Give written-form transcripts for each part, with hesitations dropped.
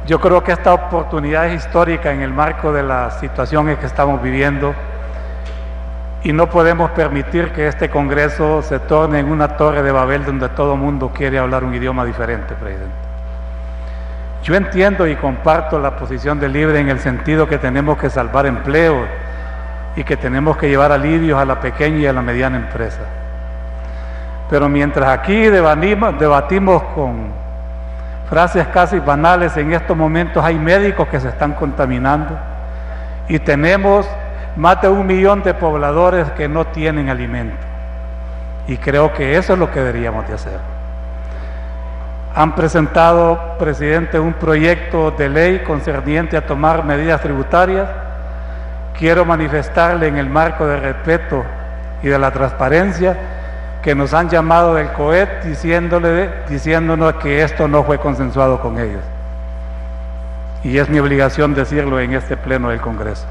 Yo creo que esta oportunidad es histórica en el marco de la situación en que estamos viviendo y no podemos permitir que este Congreso se torne en una torre de Babel donde todo el mundo quiere hablar un idioma diferente, presidente. Yo entiendo y comparto la posición de Libre en el sentido que tenemos que salvar empleos y que tenemos que llevar alivios a la pequeña y a la mediana empresa. Pero mientras aquí debatimos con frases casi banales, en estos momentos hay médicos que se están contaminando y tenemos más de 1 millón de pobladores que no tienen alimento. Y creo que eso es lo que deberíamos de hacer. Han presentado, presidente, un proyecto de ley concerniente a tomar medidas tributarias. Quiero manifestarle en el marco del respeto y de la transparencia que nos han llamado del COET diciéndonos que esto no fue consensuado con ellos. Y es mi obligación decirlo en este pleno del Congreso.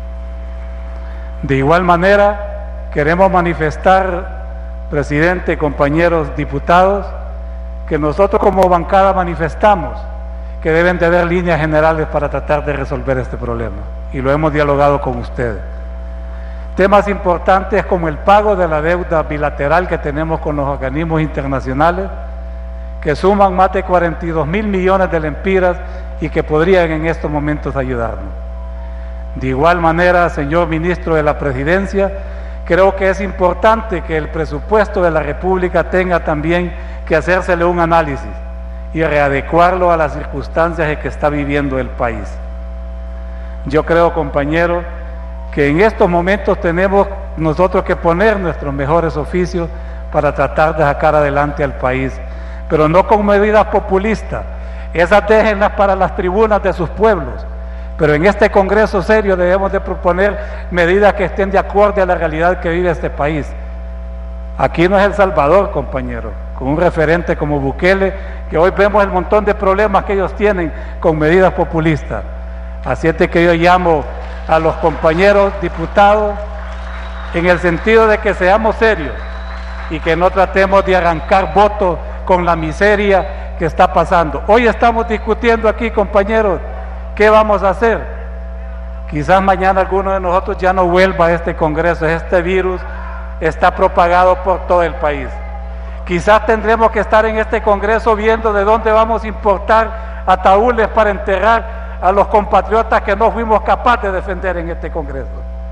De igual manera, queremos manifestar, presidente, compañeros diputados, que nosotros como bancada manifestamos que deben de haber líneas generales para tratar de resolver este problema. Y lo hemos dialogado con ustedes. Temas importantes como el pago de la deuda bilateral que tenemos con los organismos internacionales, que suman más de 42.000 millones de lempiras y que podrían en estos momentos ayudarnos. De igual manera, señor ministro de la Presidencia, creo que es importante que el presupuesto de la República tenga también que hacérsele un análisis y readecuarlo a las circunstancias en que está viviendo el país. Yo creo, compañeros, que en estos momentos tenemos nosotros que poner nuestros mejores oficios para tratar de sacar adelante al país, pero no con medidas populistas. Esas déjenlas para las tribunas de sus pueblos, pero en este Congreso serio debemos de proponer medidas que estén de acuerdo a la realidad que vive este país. Aquí no es El Salvador, compañero, con un referente como Bukele, que hoy vemos el montón de problemas que ellos tienen con medidas populistas. Así es de que yo llamo a los compañeros diputados en el sentido de que seamos serios y que no tratemos de arrancar votos con la miseria que está pasando. Hoy estamos discutiendo aquí, compañeros, ¿qué vamos a hacer? Quizás mañana alguno de nosotros ya no vuelva a este Congreso. Este virus está propagado por todo el país. Quizás tendremos que estar en este Congreso viendo de dónde vamos a importar ataúdes para enterrar a los compatriotas que no fuimos capaces de defender en este Congreso.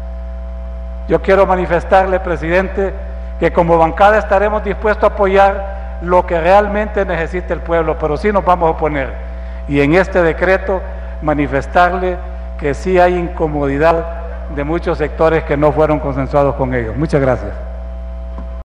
Yo quiero manifestarle, presidente, que como bancada estaremos dispuestos a apoyar lo que realmente necesita el pueblo, pero sí nos vamos a oponer. Y en este decreto manifestarle que sí hay incomodidad de muchos sectores que no fueron consensuados con ellos. Muchas gracias.